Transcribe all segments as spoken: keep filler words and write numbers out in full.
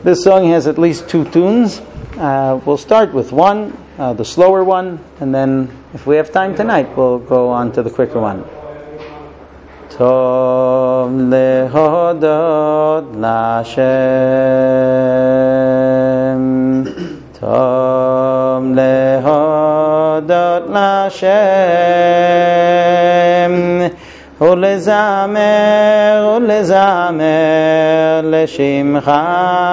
This song has at least two tunes. Uh, we'll start with one, uh, the slower one, and then if we have time tonight, we'll go on to the quicker one. Tov lehodot l'Hashem, Tov lehodot l'Hashem, Ulezamer, ulezamer l'shimcha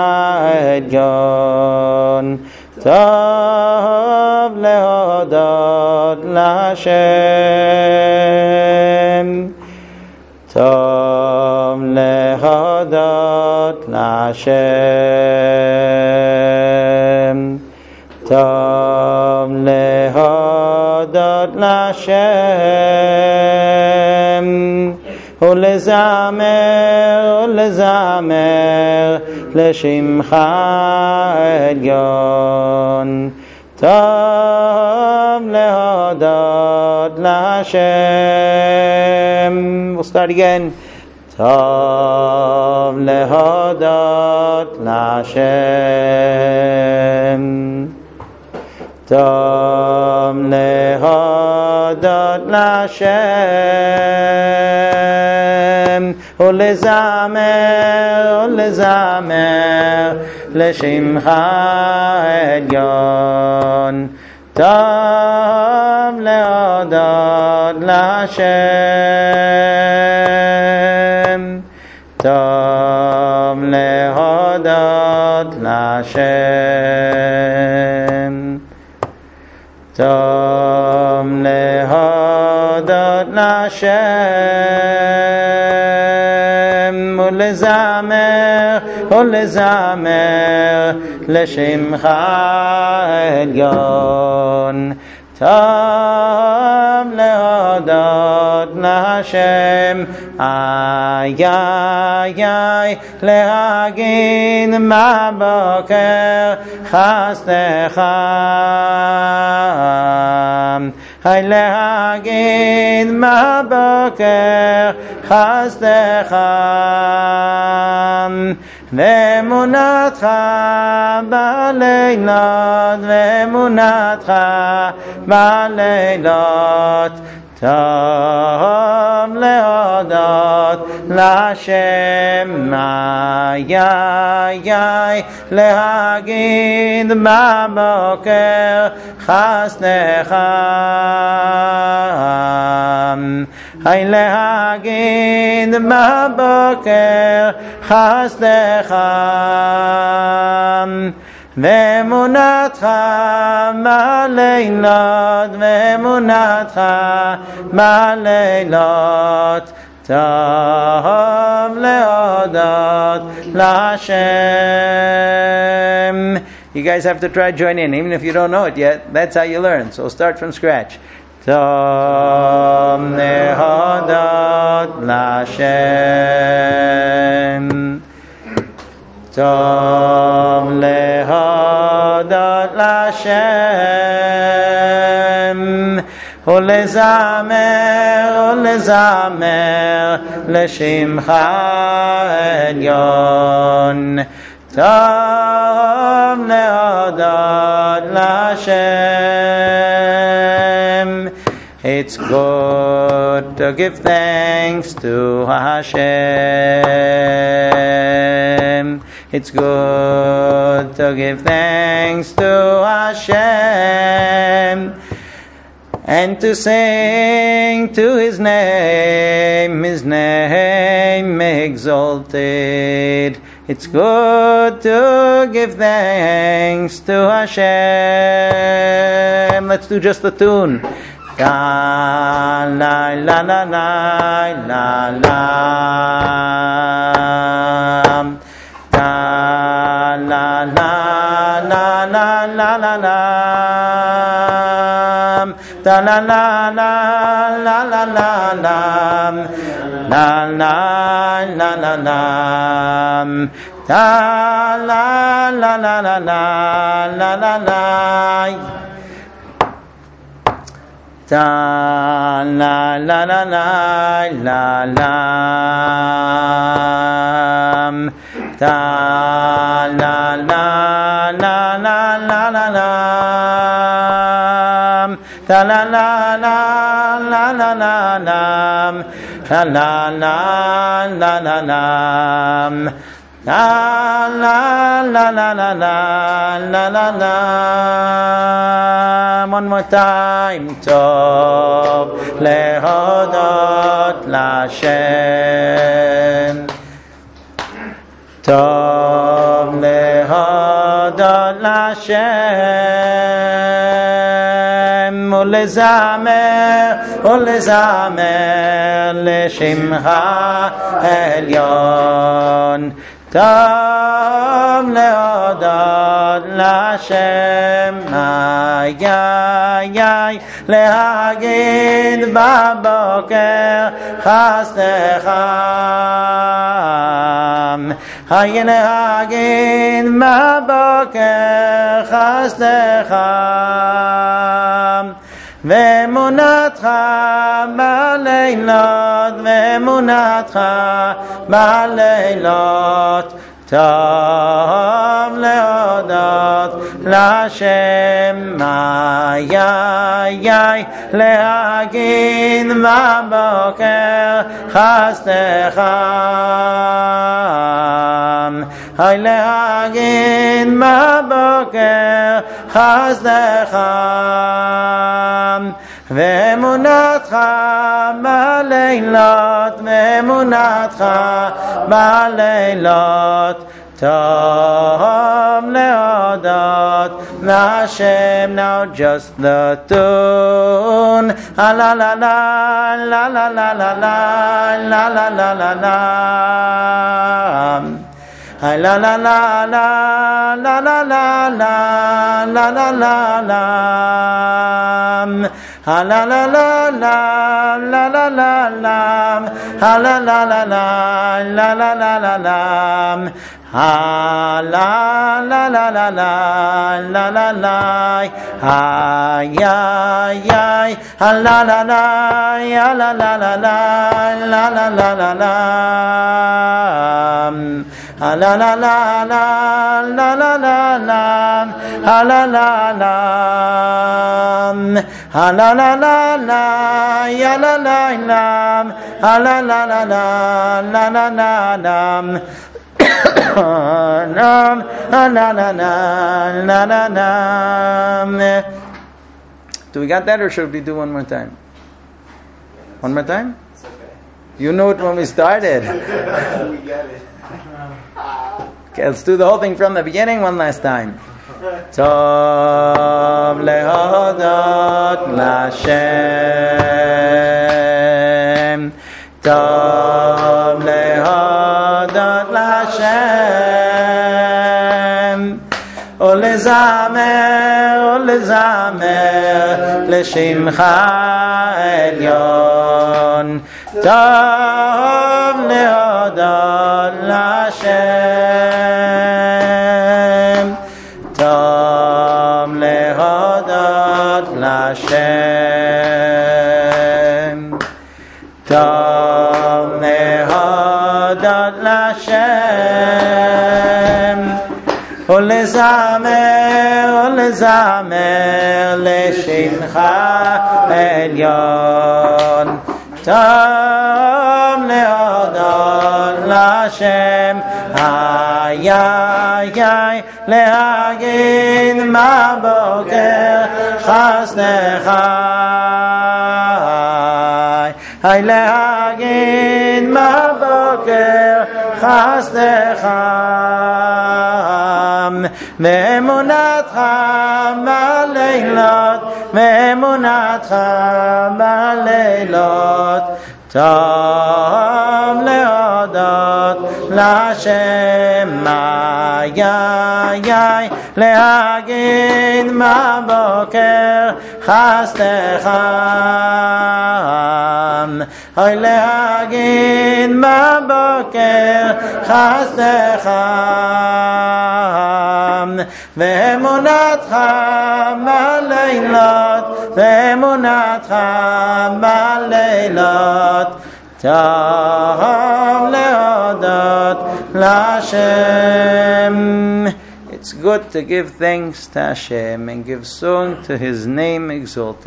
elyon, Tov lehodot l'Hashem, Tov lehodot l'Hashem, Tov lehodot l'Hashem, ulezamer, ulezamer l'shimcha elyon, Tov lehodot l'Hashem. We'll start again. Tov lehodot l'Hashem, Tov lehodot l'Hashem, ulezamer, ulezamer l'shimcha elyon, Tov lehodot l'Hashem, Tov lehodot l'Hashem, Tov lehodot l'Hashem, ulezamer, ulezamer l'shimcha elyon, Tov lehodot l'Hashem. Ay, ay, ay, lehagin ma'boker chastecha. Ay, lehagin ma'boker chastecha. Ve'emunatcha ba'leilot, ve'emunatcha ba'leilot, Tov lehodot l'Hashem. Ay, ay, ay, lehagid ba'boker chasdecha. Ay, lehagid ba'boker chasdecha. Ve'emunatcha ba'leilot, ve'emunatcha ba'leilot, Tov lehodot l'Hashem. You guys have to try join in, even if you don't know it yet. That's how you learn. So start from scratch. Tov lehodot l'Hashem, Tov lehodot l'Hashem, ulezamer, ulezamer l'shimcha elyon, Tov lehodot l'Hashem. It's good to give thanks to Hashem. It's good to give thanks to Hashem and to sing to His name, His name exalted. It's good to give thanks to Hashem. Let's do just the tune. La la la la la la la. La la la la la la la la. La la la la la la la la. La la la la la. La la la la la la la la la. Da la la la la la la. Da la la la la la la la la la la la la la la la La la la la la la la la la. One more time. Tov lehodot l'Hashem. Tov lehodot l'Hashem. Ulezamer, ulezamer l'shimcha elyon. Tov lehodot l'Hashem, ay ay ay, lehagid baboker chastecha, ay lehagid baboker chastecha, ve'emunatcha ba'leilot, ve'emunatcha ba'leilot. Tov lehodot l'Hashem, ay ay ay, lehagid baboker chastecha, ay lehagid baboker chastecha, ve'emunatcha ba'leilot, ve'emunatcha ba'leilot. Tov lehodot l'Hashem. Now just the tune. La la la la la la la la la la la la la la. La la la la la la la la la la la la. La la la la la la la la la. La la la la la la la la la la. Ah la la la la la la la la, ay ay ay, ah la la la, ya la la la la la la la la la, ah la la la la la la la la, ah la la la, ah la la la la, ya la la la, ah la la la la la la la la. Na na na na na na na. Do we got that, or should we do one more time? One more time? It's okay. You knew it when we started. We get it. Okay, let's do the whole thing from the beginning one last time. Tov lehodot l'Hashem. Tov lehodot l'Hashem. Ulezamer, ulezamer l'shimcha elyon. Tov lehodot l'Hashem. Tov lehodot l'Hashem. Tov lehodot l'Hashem. Ulezamer, ulezamer l'shimcha elyon. Tov lehodot l'Hashem. Ay ay ay, lehagid baboker chastecha. Ay lehagid baboker chastecha. Ve'emunatcha ba'leilot, ve'emunatcha ba'leilot. Tov lehodot l'Hashem. Ay ay ay, lehagid baboker chastecha. Ay lehagid baboker chastecha. Ve'emunatcha ba'leilot, ve'emunatcha ba'leilot. Tov lehodot l'Hashem. It's good to give thanks to Hashem and give song to His name exalted.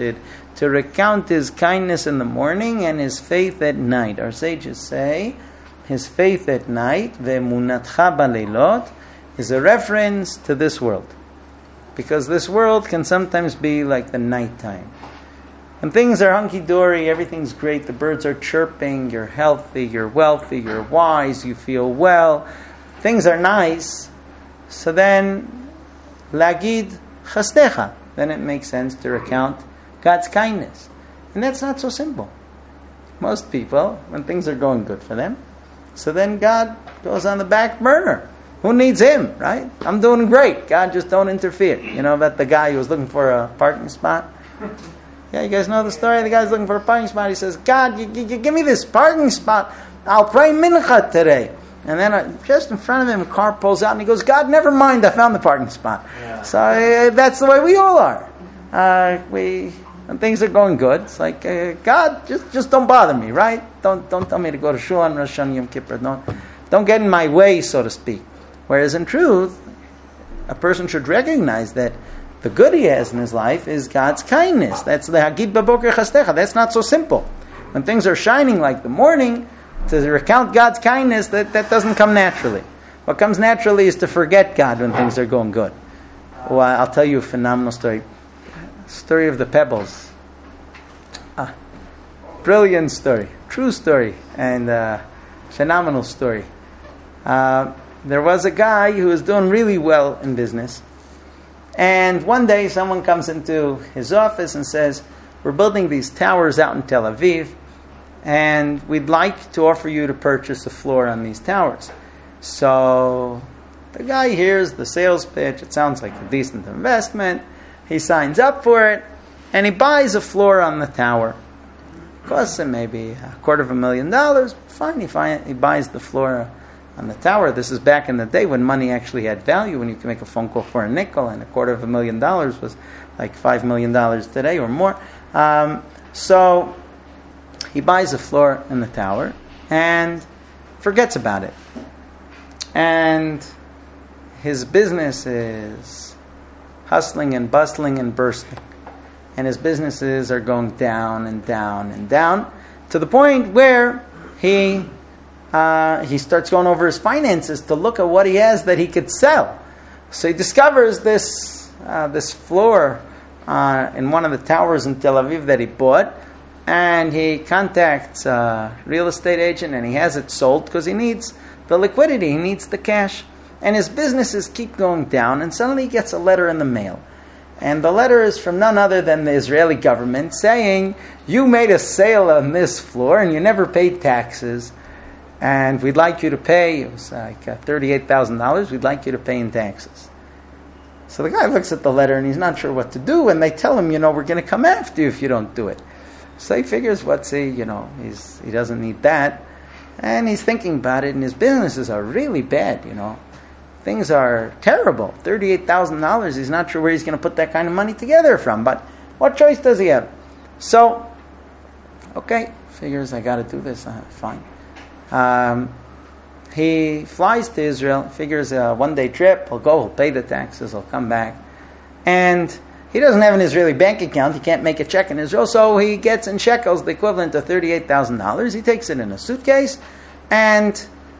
to recount his kindness in the morning and his faith at night. Our sages say his faith at night, ve'emunatcha baleilot, is a reference to this world. Because this world can sometimes be like the nighttime. When things are hunky-dory, everything's great, the birds are chirping, you're healthy, you're wealthy, you're wise, you feel well, things are nice, so then, lagid chasdecha, then it makes sense to recount God's kindness. And that's not so simple. Most people, when things are going good for them, so then God goes on the back burner. Who needs him, right? I'm doing great. God, just don't interfere. You know about the guy who was looking for a parking spot? Yeah, you guys know the story? The guy's looking for a parking spot. He says, God, you, you, you give me this parking spot. I'll pray mincha today. And then uh, just in front of him, a car pulls out and he goes, God, never mind, I found the parking spot. Yeah. So uh, that's the way we all are. Uh, we, when things are going good, it's like, uh, God, just, just don't bother me, right? Don't don't tell me to go to shul on Rosh Hashanah Yom Kippur. Don't, don't get in my way, so to speak. Whereas in truth, a person should recognize that the good he has in his life is God's kindness. That's the Hagid Baboker Chastecha. That's not so simple. When things are shining like the morning, to recount God's kindness, that, that doesn't come naturally. What comes naturally is to forget God when things are going good. Well, I'll tell you a phenomenal story. Story of the pebbles. Ah, brilliant story. True story. And uh, phenomenal story. Uh, there was a guy who was doing really well in business. And one day someone comes into his office and says, we're building these towers out in Tel Aviv, and we'd like to offer you to purchase a floor on these towers. So the guy hears the sales pitch. It sounds like a decent investment. He signs up for it, and he buys a floor on the tower. It costs him maybe a quarter of a million dollars. Fine, he, find, he buys the floor on the tower. This is back in the day when money actually had value, when you could make a phone call for a nickel, and a quarter of a million dollars was like five million dollars today or more. Um, so he buys a floor in the tower and forgets about it. And his business is hustling and bustling and bursting. And his businesses are going down and down and down to the point where he uh, he starts going over his finances to look at what he has that he could sell. So he discovers this uh, this floor uh, in one of the towers in Tel Aviv that he bought, and he contacts a real estate agent and he has it sold because he needs the liquidity, he needs the cash. And his businesses keep going down, and suddenly he gets a letter in the mail. And the letter is from none other than the Israeli government saying, you made a sale on this floor and you never paid taxes, and we'd like you to pay, it was like uh, thirty-eight thousand dollars, we'd like you to pay in taxes. So the guy looks at the letter and he's not sure what to do, and they tell him, you know, we're going to come after you if you don't do it. So he figures, what's he, you know, he's, he doesn't need that. And he's thinking about it, and his businesses are really bad, you know. Things are terrible. thirty-eight thousand dollars, he's not sure where he's going to put that kind of money together from. But what choice does he have? So, okay, figures I got to do this. Uh, fine. Um, he flies to Israel, figures a one-day trip. He'll go, he'll pay the taxes, he'll come back. And he doesn't have an Israeli bank account. He can't make a check in Israel. So he gets in shekels, the equivalent of thirty-eight thousand dollars. He takes it in a suitcase, and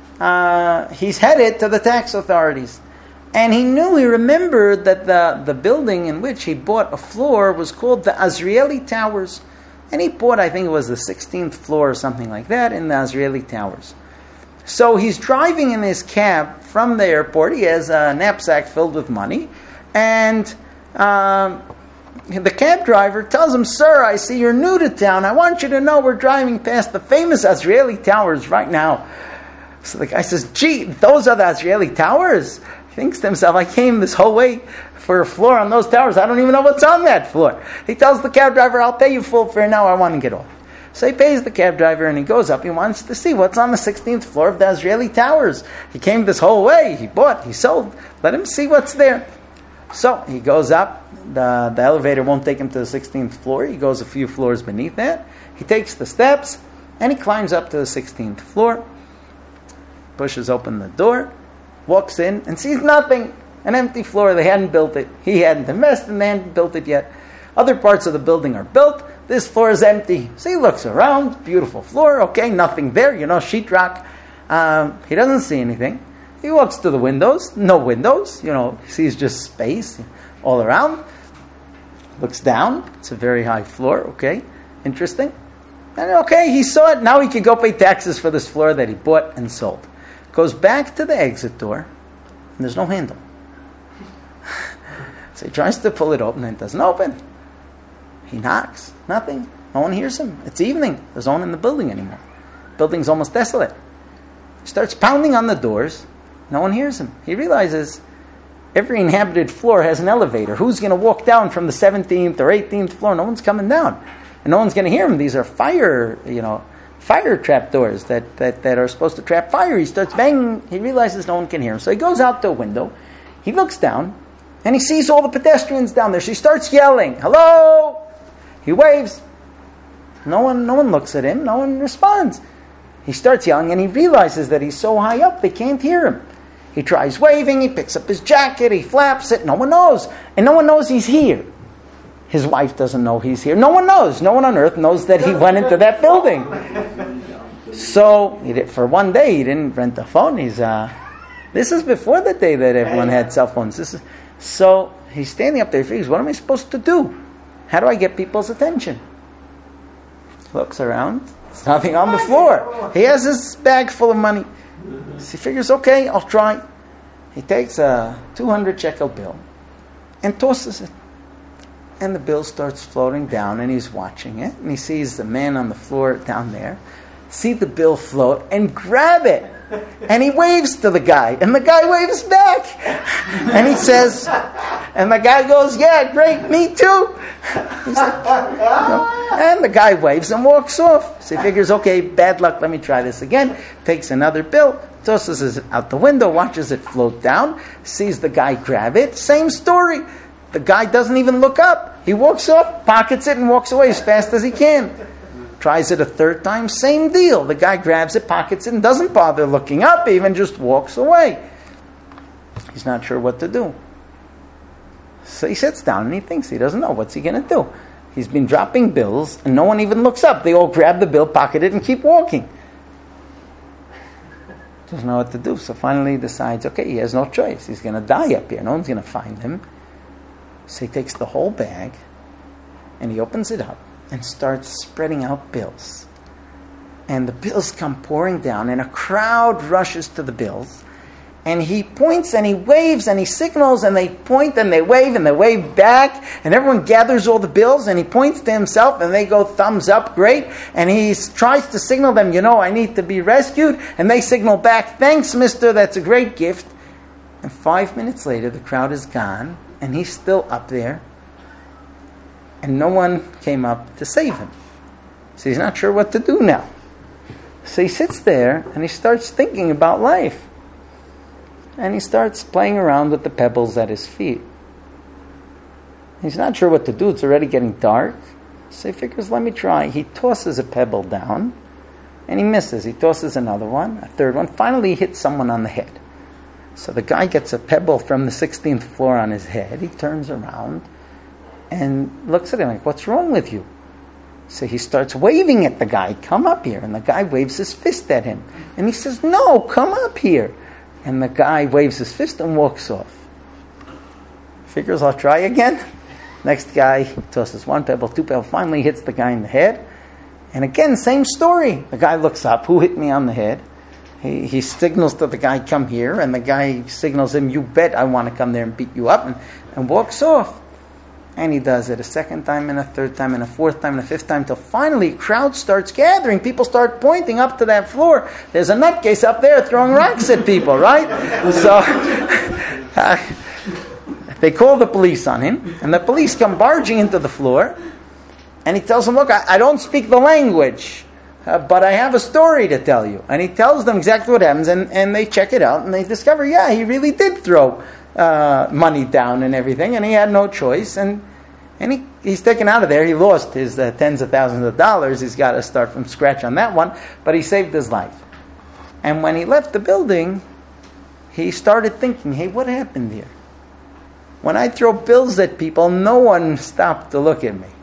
Uh, he's headed to the tax authorities. And he knew, he remembered that the, the building in which he bought a floor was called the Azrieli Towers. And he bought, I think it was the sixteenth floor or something like that, in the Azrieli Towers. So he's driving in his cab from the airport. He has a knapsack filled with money. And um, the cab driver tells him, sir, I see you're new to town. I want you to know we're driving past the famous Azrieli Towers right now. So the guy says, gee, those are the Azrieli Towers? He thinks to himself, I came this whole way for a floor on those towers. I don't even know what's on that floor. He tells the cab driver, I'll pay you full fare now. I want to get off. So he pays the cab driver and he goes up. He wants to see what's on the sixteenth floor of the Azrieli Towers. He came this whole way. He bought, he sold. Let him see what's there. So he goes up. The, the elevator won't take him to the sixteenth floor. He goes a few floors beneath that. He takes the steps and he climbs up to the sixteenth floor. Pushes open the door, walks in, and sees nothing. An empty floor. They hadn't built it. He hadn't invested, and they hadn't built it yet. Other parts of the building are built, this floor is empty. So he looks around, beautiful floor, okay, nothing there, you know, sheetrock. Um, he doesn't see anything. He walks to the windows, no windows, you know, sees just space all around. Looks down, it's a very high floor, okay, interesting. And okay, he saw it, now he can go pay taxes for this floor that he bought and sold. Goes back to the exit door, and there's no handle. So he tries to pull it open, and it doesn't open. He knocks, nothing, no one hears him. It's evening, there's no one in the building anymore. The building's almost desolate. He starts pounding on the doors, no one hears him. He realizes every inhabited floor has an elevator. Who's going to walk down from the seventeenth or eighteenth floor? No one's coming down. And no one's going to hear him. These are fire, you know, fire trap doors that, that, that are supposed to trap fire. He starts banging. He realizes no one can hear him. So he goes out to a window. He looks down, and he sees all the pedestrians down there. So he starts yelling, hello! He waves. No one, no one looks at him. No one responds. He starts yelling, and he realizes that he's so high up, they can't hear him. He tries waving. He picks up his jacket. He flaps it. No one knows. And no one knows he's here. His wife doesn't know he's here. No one knows. No one on earth knows that he went into that building. So, he did, for one day, he didn't rent a phone. He's uh, This is before the day that everyone had cell phones. This is, so, he's standing up there. He figures, what am I supposed to do? How do I get people's attention? He looks around. There's nothing on the floor. He has his bag full of money. So he figures, okay, I'll try. He takes a two hundred shekel bill and tosses it. And the bill starts floating down, and he's watching it. And he sees the man on the floor down there see the bill float and grab it. And he waves to the guy. And the guy waves back. And he says, and the guy goes, yeah, great, me too. He's like, no. And the guy waves and walks off. So he figures, okay, bad luck, let me try this again. Takes another bill, tosses it out the window, watches it float down, sees the guy grab it. Same story. The guy doesn't even look up. He walks off, pockets it, and walks away as fast as he can. Tries it a third time, same deal. The guy grabs it, pockets it, and doesn't bother looking up, even just walks away. He's not sure what to do. So he sits down and he thinks, he doesn't know. What's he going to do? He's been dropping bills, and no one even looks up. They all grab the bill, pocket it, and keep walking. Doesn't know what to do. So finally he decides, okay, he has no choice. He's going to die up here. No one's going to find him. So he takes the whole bag, and he opens it up and starts spreading out bills. And the bills come pouring down, and a crowd rushes to the bills. And he points and he waves and he signals, and they point and they wave and they wave back, and everyone gathers all the bills, and he points to himself and they go thumbs up, great. And he tries to signal them, you know, I need to be rescued. And they signal back, thanks, mister, that's a great gift. And five minutes later, the crowd is gone, and he's still up there, and no one came up to save him. So he's not sure what to do now. So he sits there and he starts thinking about life. And he starts playing around with the pebbles at his feet. He's not sure what to do. It's already getting dark. So he figures, let me try. He tosses a pebble down, and he misses. He tosses another one, a third one. Finally, he hits someone on the head. So the guy gets a pebble from the sixteenth floor on his head. He turns around and looks at him like, what's wrong with you? So he starts waving at the guy, come up here. And the guy waves his fist at him. And he says, no, come up here. And the guy waves his fist and walks off. Figures, I'll try again. Next guy tosses one pebble, two pebbles, finally hits the guy in the head. And again, same story. The guy looks up, who hit me on the head? He, he signals to the guy, come here. And the guy signals him, you bet I want to come there and beat you up. And, and walks off. And he does it a second time, and a third time, and a fourth time, and a fifth time, till finally a crowd starts gathering. People start pointing up to that floor. There's a nutcase up there throwing rocks at people, right? So uh, they call the police on him, and the police come barging into the floor, and he tells them, look, I, I don't speak the language, uh, but I have a story to tell you. And he tells them exactly what happens, and, and they check it out, and they discover, yeah, he really did throw Uh, money down and everything, and he had no choice, and and he, he's taken out of there. He lost his uh, tens of thousands of dollars. He's got to start from scratch on that one, but he saved his life. And when he left the building, he started thinking, hey, what happened here? When I throw bills at people, no one stopped to look at me.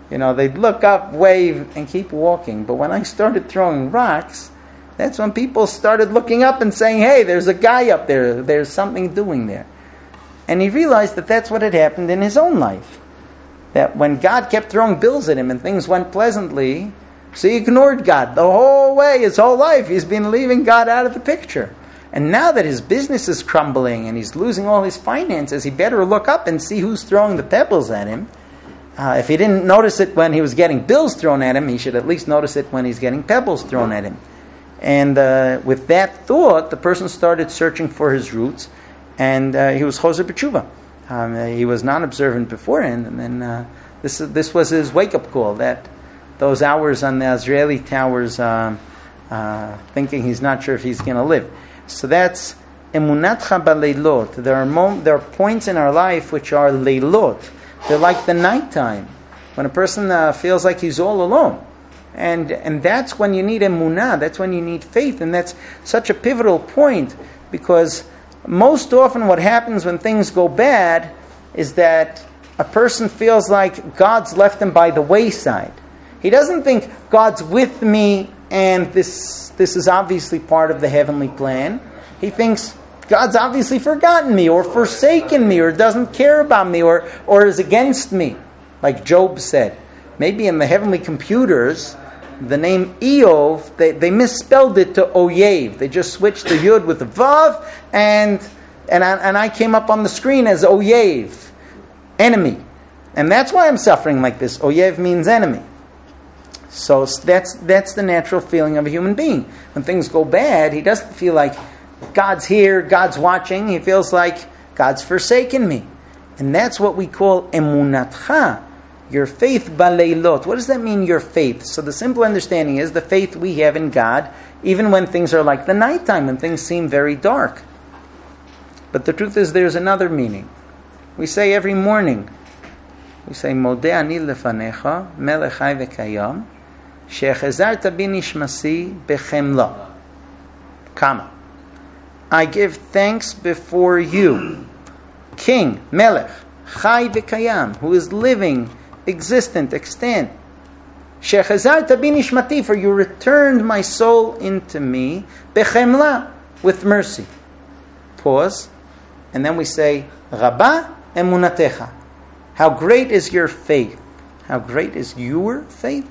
You know, they'd look up, wave, and keep walking. But when I started throwing rocks, that's when people started looking up and saying, hey, there's a guy up there. There's something doing there. And he realized that that's what had happened in his own life. That when God kept throwing bills at him and things went pleasantly, so he ignored God the whole way, his whole life. He's been leaving God out of the picture. And now that his business is crumbling and he's losing all his finances, he better look up and see who's throwing the pebbles at him. Uh, if he didn't notice it when he was getting bills thrown at him, he should at least notice it when he's getting pebbles thrown at him. And uh, with that thought, the person started searching for his roots, and uh, he was chozer b'tshuva. Um, he was non-observant beforehand, and then uh, this this was his wake-up call, that those hours on the Azrieli towers, uh, uh, thinking he's not sure if he's going to live. So that's emunatcha baleilot. There are mom- there are points in our life which are leilot. They're like the nighttime, when a person uh, feels like he's all alone. And and that's when you need emunah, that's when you need faith. And that's such a pivotal point, because most often what happens when things go bad is that a person feels like God's left him by the wayside. He doesn't think God's with me and this this is obviously part of the heavenly plan. He thinks God's obviously forgotten me or forsaken me or doesn't care about me or, or is against me. Like Job said. Maybe in the heavenly computers, the name Eov, they, they misspelled it to Oyev. They just switched the Yud with the Vav, and and I, and I came up on the screen as Oyev, enemy. And that's why I'm suffering like this. Oyev means enemy. So that's that's the natural feeling of a human being. When things go bad, he doesn't feel like God's here, God's watching. He feels like God's forsaken me. And that's what we call emunatcha, your faith baleilot. What does that mean, your faith? So the simple understanding is the faith we have in God, even when things are like the nighttime, when things seem very dark. But the truth is there's another meaning. We say every morning, we say, Modeh ani lefanecha, melech chai v'kayam, she'echazarta bi nishmasi bechemla. Kama. I give thanks before you, King, Melech, Chai v'Kayam, who is living, existent, extant. Shechazarta bi nishmati, for you returned my soul into me, bechemla, with mercy. Pause, and then we say, Rabba emunatecha. How great is your faith? How great is your faith?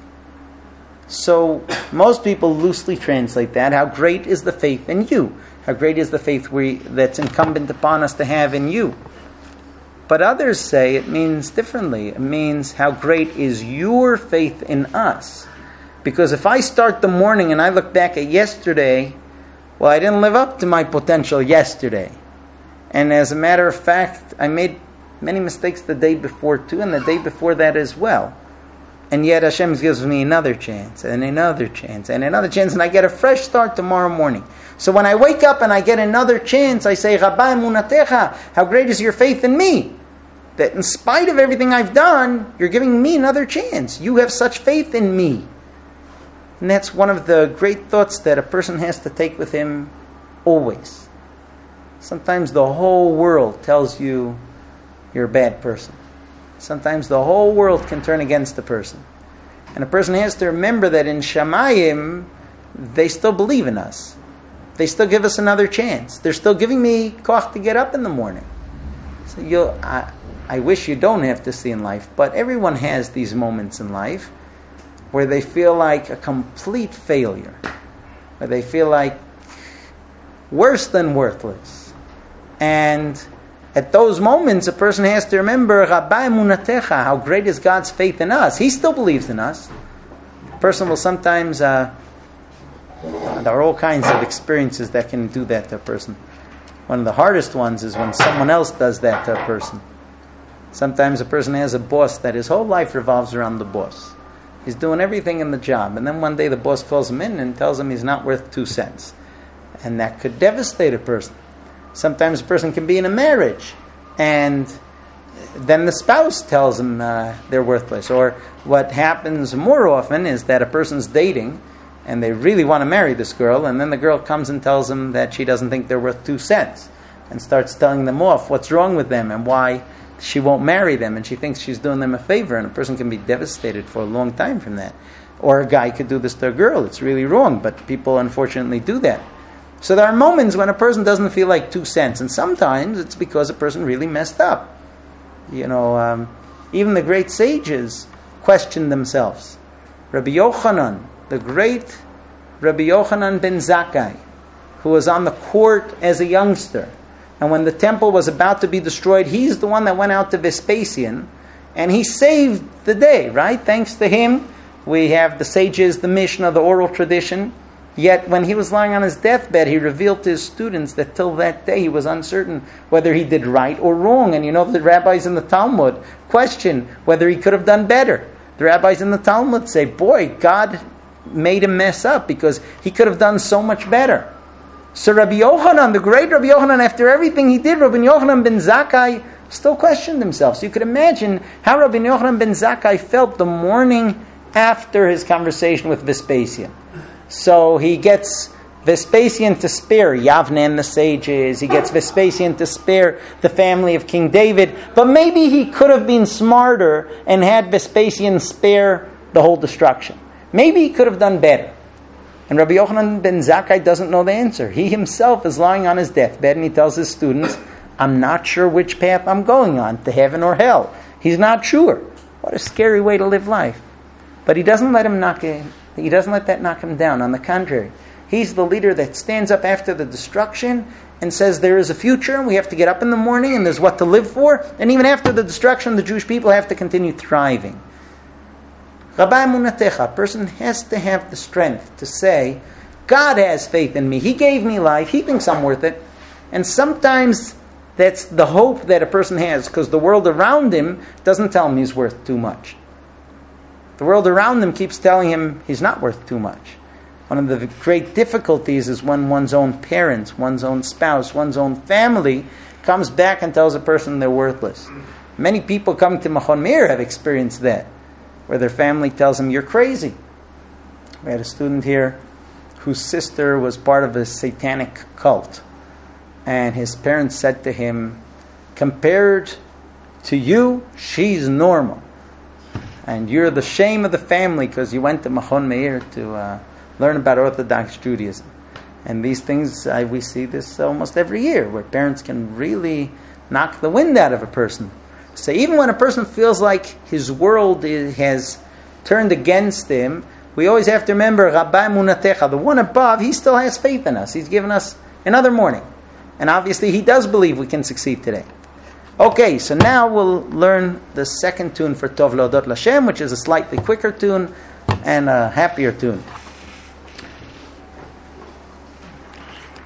So most people loosely translate that. How great is the faith in you? How great is the faith we, that's incumbent upon us to have in you? But others say it means differently. It means how great is your faith in us? Because if I start the morning and I look back at yesterday, well, I didn't live up to my potential yesterday. And as a matter of fact, I made many mistakes the day before too, and the day before that as well. And yet Hashem gives me another chance, and another chance, and another chance, and I get a fresh start tomorrow morning. So when I wake up and I get another chance, I say, Rabba emunatecha, how great is your faith in me? That in spite of everything I've done, you're giving me another chance. You have such faith in me. And that's one of the great thoughts that a person has to take with him always. Sometimes the whole world tells you you're a bad person. Sometimes the whole world can turn against the person. And a person has to remember that in Shamayim, they still believe in us. They still give us another chance. They're still giving me koch to get up in the morning. So you'll, I, I wish you don't have to see in life, but everyone has these moments in life where they feel like a complete failure, where they feel like worse than worthless. And at those moments, a person has to remember, Rabba emunatecha, how great is God's faith in us. He still believes in us. A person will sometimes, uh, there are all kinds of experiences that can do that to a person. One of the hardest ones is when someone else does that to a person. Sometimes a person has a boss that his whole life revolves around the boss. He's doing everything in the job. And then one day the boss calls him in and tells him he's not worth two cents. And that could devastate a person. Sometimes a person can be in a marriage, and then the spouse tells them uh, they're worthless. Or what happens more often is that a person's dating, and they really want to marry this girl, and then the girl comes and tells them that she doesn't think they're worth two cents, and starts telling them off what's wrong with them and why she won't marry them, and she thinks she's doing them a favor, and a person can be devastated for a long time from that. Or a guy could do this to a girl. It's really wrong, but people unfortunately do that. So there are moments when a person doesn't feel like two cents, and sometimes it's because a person really messed up. You know, um, even the great sages questioned themselves. Rabbi Yochanan, the great Rabbi Yochanan ben Zakkai, who was on the court as a youngster, and when the temple was about to be destroyed, he's the one that went out to Vespasian, and he saved the day, right? Thanks to him, we have the sages, the Mishnah, the oral tradition. Yet when he was lying on his deathbed, he revealed to his students that till that day he was uncertain whether he did right or wrong. And you know, the rabbis in the Talmud question whether he could have done better. The rabbis in the Talmud say, boy, God made him mess up because he could have done so much better. So Rabbi Yochanan, the great Rabbi Yochanan, after everything he did, Rabbi Yochanan ben Zakkai still questioned himself. So you could imagine how Rabbi Yochanan ben Zakkai felt the morning after his conversation with Vespasian. So he gets Vespasian to spare Yavne and the sages. He gets Vespasian to spare the family of King David. But maybe he could have been smarter and had Vespasian spare the whole destruction. Maybe he could have done better. And Rabbi Yochanan ben Zakkai doesn't know the answer. He himself is lying on his deathbed and he tells his students, I'm not sure which path I'm going on, to heaven or hell. He's not sure. What a scary way to live life. But he doesn't let him knock him, he doesn't let that knock him down. On the contrary, he's the leader that stands up after the destruction and says there is a future and we have to get up in the morning and there's what to live for. And even after the destruction, the Jewish people have to continue thriving. Rabbi Munatecha, a person has to have the strength to say, God has faith in me. He gave me life. He thinks I'm worth it. And sometimes that's the hope that a person has because the world around him doesn't tell him he's worth too much. The world around him keeps telling him he's not worth too much. One of the great difficulties is when one's own parents, one's own spouse, one's own family comes back and tells a person they're worthless. Many people coming to Machon Meir have experienced that, where their family tells them, you're crazy. We had a student here whose sister was part of a satanic cult. And his parents said to him, compared to you, she's normal. And you're the shame of the family because you went to Machon Meir to uh, learn about Orthodox Judaism. And these things, uh, we see this almost every year, where parents can really knock the wind out of a person. So even when a person feels like his world is, has turned against him, we always have to remember, Rabbi Munatecha, the one above, he still has faith in us. He's given us another morning. And obviously he does believe we can succeed today. Okay, so now we'll learn the second tune for Tov Leodot L'Hashem, which is a slightly quicker tune and a happier tune.